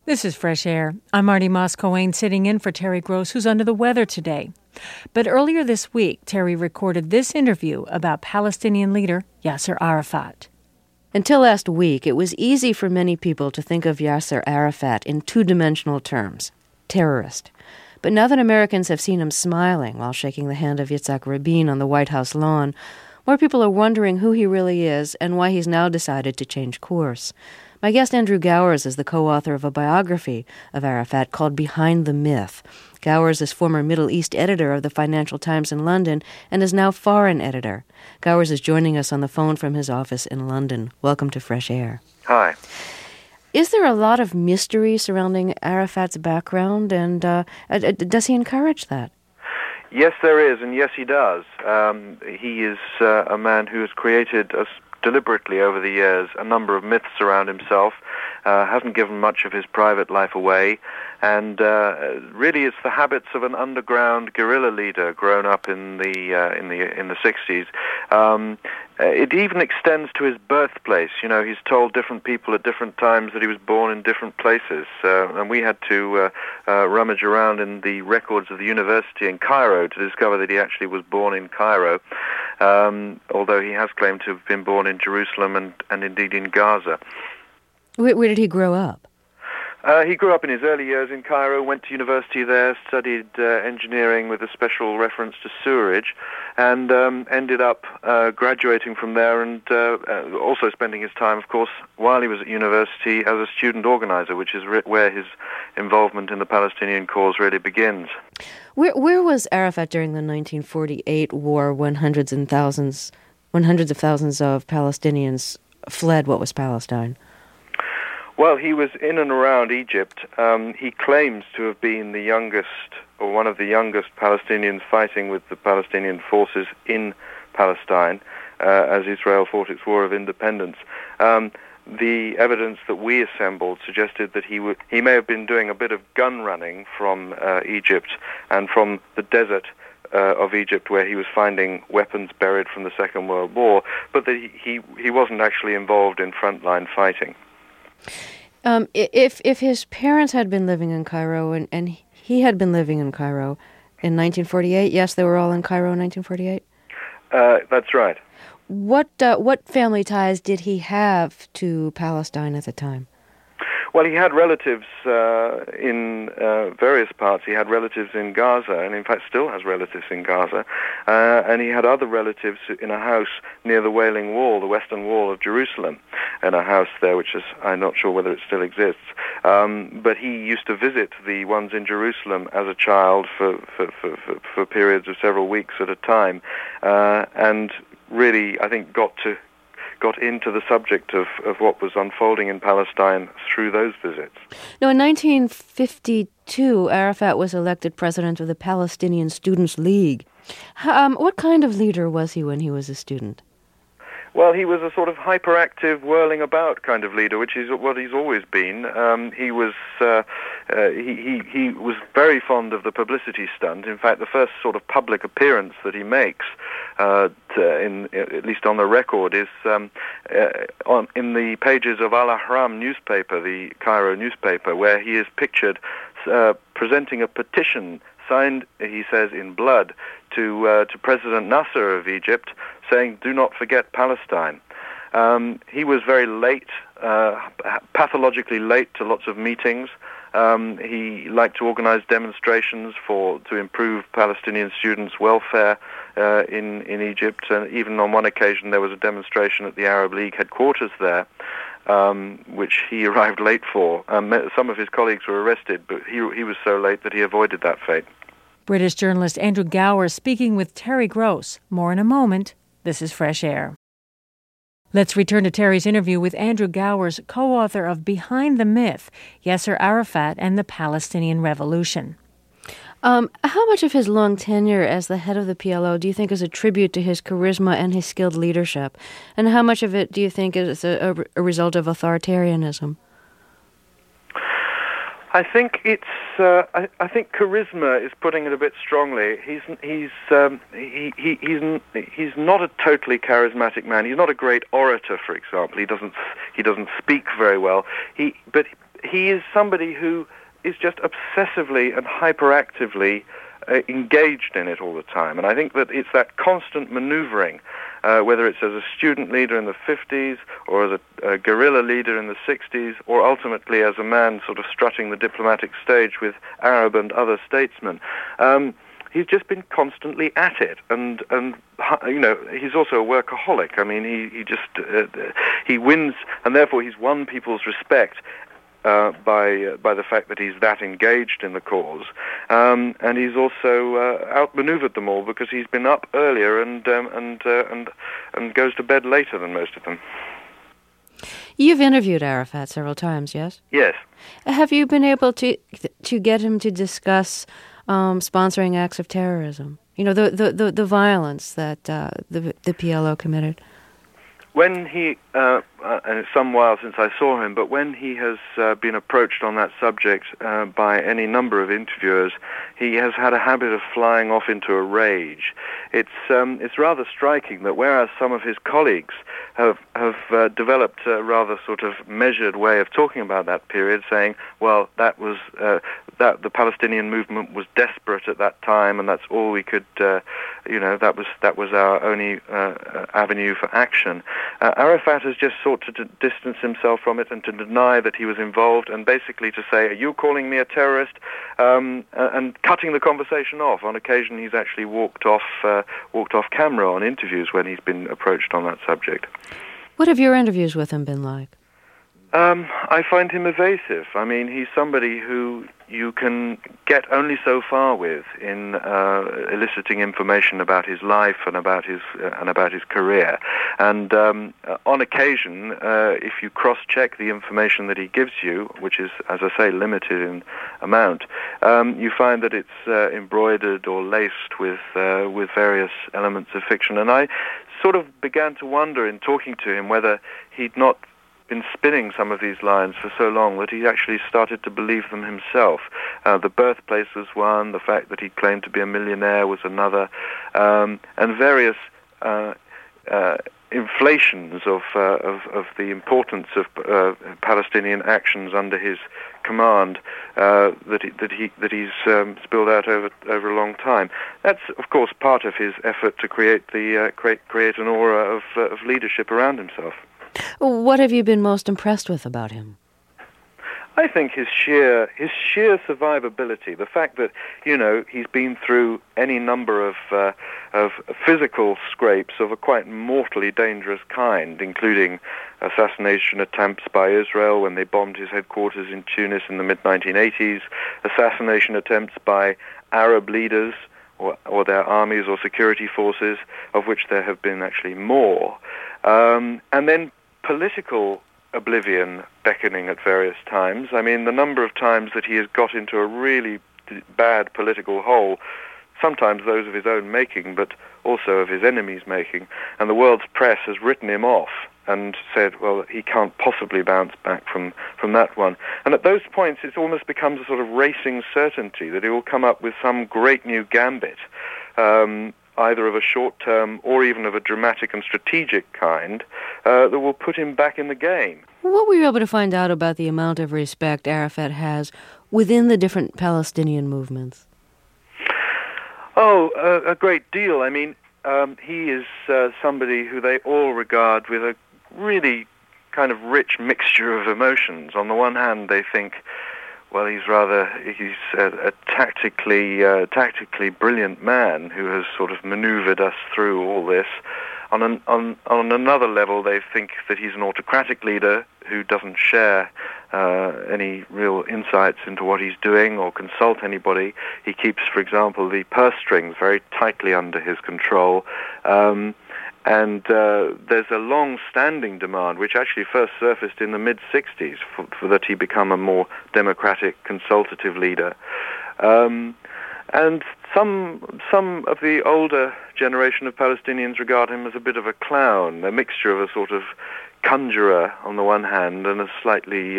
This is Fresh Air. I'm Marty Moss-Coane sitting in for Terry Gross, who's under the weather today. But earlier this week, Terry recorded this interview about Palestinian leader Yasser Arafat. Until last week, it was easy for many people to think of Yasser Arafat in two-dimensional terms, terrorist. But now that Americans have seen him smiling while shaking the hand of Yitzhak Rabin on the White House lawn, more people are wondering who he really is and why he's now decided to change course. My guest, Andrew Gowers, is the co-author of a biography of Arafat called Behind the Myth. Gowers is former Middle East editor of the Financial Times in London and is now foreign editor. Gowers is joining us on the phone from his office in London. Welcome to Fresh Air. Hi. Is there a lot of mystery surrounding Arafat's background, and does he encourage that? Yes, there is, and yes, he does. He is a man who has created deliberately over the years a number of myths around himself, hasn't given much of his private life away, and really it's the habits of an underground guerrilla leader grown up in the 60s. It even extends to his birthplace. You know, he's told different people at different times that he was born in different places, and we had to rummage around in the records of the university in Cairo to discover that he actually was born in Cairo, although he has claimed to have been born in Jerusalem and indeed in Gaza. Where did he grow up? He grew up in his early years in Cairo, went to university there, studied engineering with a special reference to sewerage, and ended up graduating from there and also spending his time, of course, while he was at university as a student organizer, which is where his involvement in the Palestinian cause really begins. Where was Arafat during the 1948 war when hundreds of thousands of Palestinians fled what was Palestine? Well, he was in and around Egypt. He claims to have been the youngest, or one of the youngest Palestinians fighting with the Palestinian forces in Palestine as Israel fought its war of independence. The evidence that we assembled suggested that he may have been doing a bit of gun running from Egypt and from the desert of Egypt, where he was finding weapons buried from the Second World War, but that he wasn't actually involved in frontline fighting. If his parents had been living in Cairo and he had been living in Cairo in 1948, yes, they were all in Cairo in 1948? That's right. What family ties did he have to Palestine at the time? Well, he had relatives in various parts. He had relatives in Gaza, and in fact still has relatives in Gaza. And he had other relatives in a house near the Wailing Wall, the Western Wall of Jerusalem, in a house there, which is, I'm not sure whether it still exists. But he used to visit the ones in Jerusalem as a child for periods of several weeks at a time, and really, I think, got into the subject of what was unfolding in Palestine through those visits. Now, in 1952, Arafat was elected president of the Palestinian Students' League. What kind of leader was he when he was a student? Well, he was a sort of hyperactive, whirling about kind of leader, which is what he's always been. He was very fond of the publicity stunt. In fact, the first sort of public appearance that he makes, at least on the record, is in the pages of Al Ahram newspaper, the Cairo newspaper, where he is pictured presenting a petition signed, he says, in blood, to President Nasser of Egypt, saying, "Do not forget Palestine." He was very late, pathologically late to lots of meetings. He liked to organize demonstrations to improve Palestinian students' welfare in Egypt, and even on one occasion there was a demonstration at the Arab League headquarters there, which he arrived late for. Some of his colleagues were arrested, but he was so late that he avoided that fate. British journalist Andrew Gowers speaking with Terry Gross. More in a moment. This is Fresh Air. Let's return to Terry's interview with Andrew Gowers, co-author of Behind the Myth, Yasser Arafat and the Palestinian Revolution. How much of his long tenure as the head of the PLO do you think is a tribute to his charisma and his skilled leadership? And how much of it do you think is a result of authoritarianism? I think it's. I think charisma is putting it a bit strongly. He's not a totally charismatic man. He's not a great orator, for example. He doesn't speak very well. But he is somebody who is just obsessively and hyperactively engaged in it all the time. And I think that it's that constant maneuvering, whether it's as a student leader in the 50s or as a guerrilla leader in the 60s, or ultimately as a man sort of strutting the diplomatic stage with Arab and other statesmen. He's just been constantly at it, and he's also a workaholic. I mean, he wins, and therefore he's won people's respect by the fact that he's that engaged in the cause, and he's also outmaneuvered them all because he's been up earlier and goes to bed later than most of them. You've interviewed Arafat several times, yes? Yes. Have you been able to get him to discuss sponsoring acts of terrorism? You know, the violence that the PLO committed. When he, and it's some while since I saw him, but when he has been approached on that subject by any number of interviewers, he has had a habit of flying off into a rage. It's rather striking that whereas some of his colleagues have developed a rather sort of measured way of talking about that period, saying, well, that was that the Palestinian movement was desperate at that time, and that's all we could, that was our only avenue for action. Arafat has just sought to distance himself from it and to deny that he was involved, and basically to say, are you calling me a terrorist? And cutting the conversation off. On occasion, he's actually walked off camera on interviews when he's been approached on that subject. What have your interviews with him been like? I find him evasive. I mean, he's somebody who you can get only so far with in eliciting information about his life and about his career. And on occasion, if you cross-check the information that he gives you, which is, as I say, limited in amount, you find that it's embroidered or laced with various elements of fiction. And I sort of began to wonder in talking to him whether he'd not been spinning some of these lines for so long that he actually started to believe them himself. The birthplace was one, the fact that he claimed to be a millionaire was another, and various inflations of the importance of Palestinian actions under his command that he's spilled out over a long time. That's of course part of his effort to create an aura of leadership around himself. What have you been most impressed with about him? I think his sheer survivability, the fact that, he's been through any number of physical scrapes of a quite mortally dangerous kind, including assassination attempts by Israel when they bombed his headquarters in Tunis in the mid-1980s, assassination attempts by Arab leaders or their armies or security forces, of which there have been actually more, and then political oblivion beckoning at various times. I mean, the number of times that he has got into a really bad political hole, sometimes those of his own making, but also of his enemies' making, and the world's press has written him off and said, well, he can't possibly bounce back from that one. And at those points, it almost becomes a sort of racing certainty that he will come up with some great new gambit, either of a short-term or even of a dramatic and strategic kind, that will put him back in the game. What were you able to find out about the amount of respect Arafat has within the different Palestinian movements? Oh, a great deal. I mean, he is somebody who they all regard with a really kind of rich mixture of emotions. On the one hand, they think, well, he's a tactically brilliant man who has sort of maneuvered us through all this. On another level, they think that he's an autocratic leader who doesn't share any real insights into what he's doing or consult anybody. He keeps, for example, the purse strings very tightly under his control. And there's a long-standing demand, which actually first surfaced in the mid-'60s, for that he become a more democratic, consultative leader. And some of the older generation of Palestinians regard him as a bit of a clown, a mixture of a sort of conjurer on the one hand and a slightly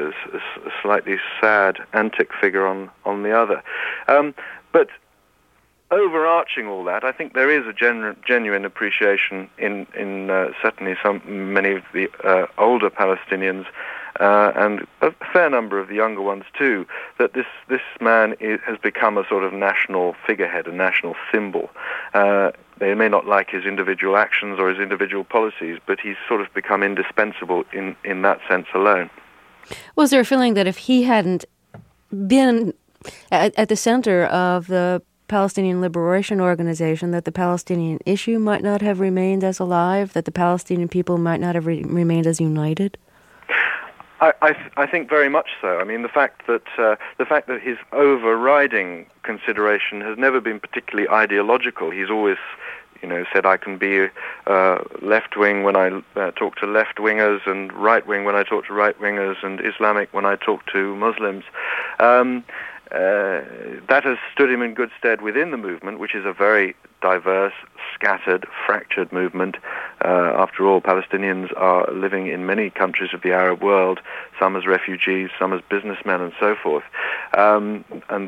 sad, antic figure on the other. But overarching all that, I think there is a genuine appreciation in certainly many of the older Palestinians and a fair number of the younger ones too, that this man has become a sort of national figurehead, a national symbol. They may not like his individual actions or his individual policies, but he's sort of become indispensable in that sense alone. Was there a feeling that if he hadn't been at the center of the Palestinian Liberation Organization, that the Palestinian issue might not have remained as alive, that the Palestinian people might not have remained as united? I think very much so. I mean, the fact that his overriding consideration has never been particularly ideological. He's always, said I can be left-wing when I talk to left-wingers and right-wing when I talk to right-wingers and Islamic when I talk to Muslims. That has stood him in good stead within the movement, which is a very diverse, scattered, fractured movement. After all, Palestinians are living in many countries of the Arab world, some as refugees, some as businessmen, and so forth. And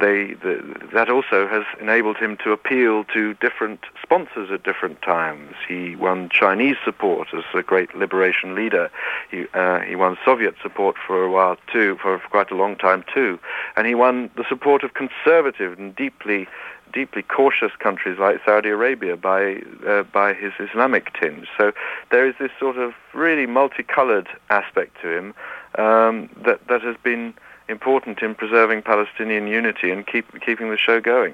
that also has enabled him to appeal to different sponsors at different times. He won Chinese support as a great liberation leader. He won Soviet support for a while too, for quite a long time too. And he won the support of conservative and deeply cautious countries like Saudi Arabia by his Islamic tinge. So there is this sort of really multicolored aspect to him that has been important in preserving Palestinian unity and keeping the show going.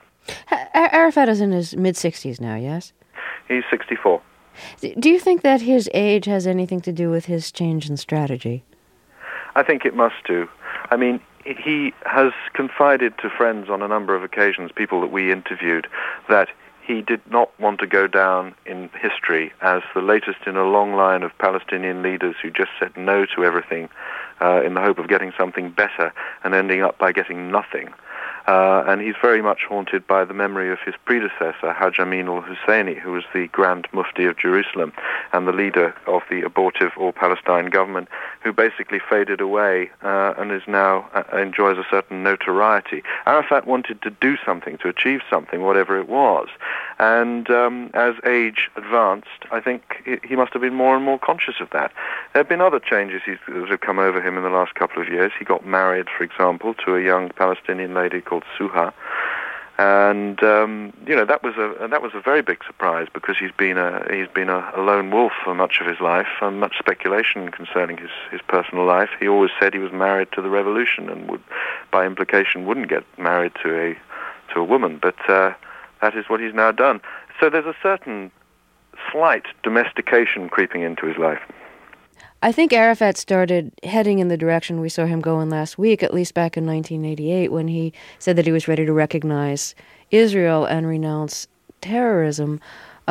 Arafat is in his mid-60s now, yes? He's 64. Do you think that his age has anything to do with his change in strategy? I think it must do. I mean, he has confided to friends on a number of occasions, people that we interviewed, that he did not want to go down in history as the latest in a long line of Palestinian leaders who just said no to everything in the hope of getting something better and ending up by getting nothing. And he's very much haunted by the memory of his predecessor, Haj Amin al-Husseini, who was the Grand Mufti of Jerusalem and the leader of the abortive All-Palestine government, who basically faded away and is now enjoys a certain notoriety. Arafat wanted to do something, to achieve something, whatever it was. And as age advanced, I think he must have been more and more conscious of that. There have been other changes that have come over him in the last couple of years. He got married, for example, to a young Palestinian lady called Suha, and that was a very big surprise because he's been a lone wolf for much of his life, and much speculation concerning his personal life. He always said he was married to the revolution and would, by implication, wouldn't get married to a woman, but that is what he's now done. So there's a certain slight domestication creeping into his life. I think Arafat started heading in the direction we saw him going last week, at least back in 1988, when he said that he was ready to recognize Israel and renounce terrorism.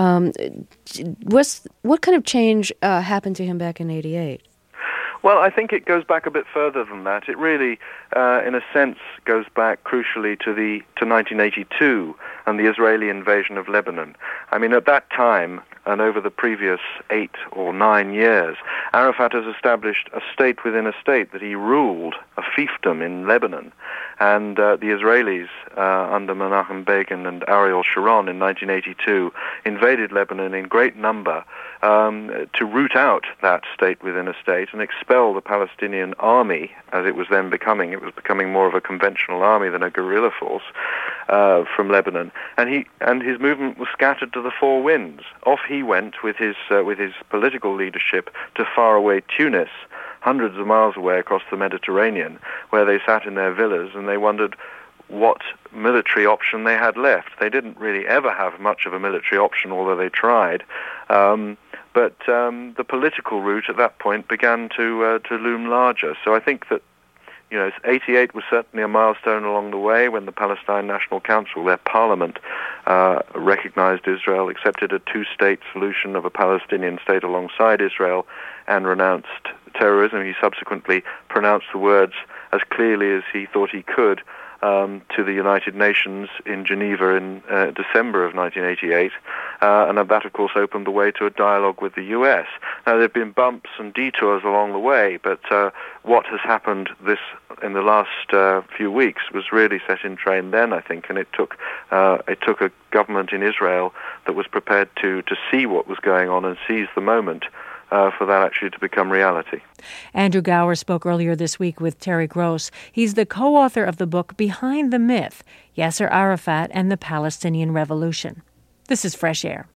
What kind of change happened to him back in 88? Well, I think it goes back a bit further than that. It really, in a sense, goes back crucially to 1982 and the Israeli invasion of Lebanon. I mean, at that time, and over the previous 8 or 9 years, Arafat has established a state within a state, that he ruled a fiefdom in Lebanon. And the Israelis, under Menachem Begin and Ariel Sharon in 1982, invaded Lebanon in great number to root out that state within a state and expel the Palestinian army, as it was then becoming. It was becoming more of a conventional army than a guerrilla force from Lebanon. And his movement was scattered to the four winds. Off he went with his political leadership to faraway Tunis, hundreds of miles away across the Mediterranean, where they sat in their villas and they wondered what military option they had left. They didn't really ever have much of a military option, although they tried. But the political route at that point began to loom larger. So I think that 88 was certainly a milestone along the way when the Palestine National Council, their parliament, recognized Israel, accepted a two-state solution of a Palestinian state alongside Israel, and renounced terrorism. He subsequently pronounced the words as clearly as he thought he could to the United Nations in Geneva in December of 1988, and that, of course, opened the way to a dialogue with the U.S. Now, there have been bumps and detours along the way, but what has happened in the last few weeks was really set in train then, I think, and it took a government in Israel that was prepared to see what was going on and seize the moment for that actually to become reality. Andrew Gower spoke earlier this week with Terry Gross. He's the co-author of the book Behind the Myth, Yasser Arafat and the Palestinian Revolution. This is Fresh Air.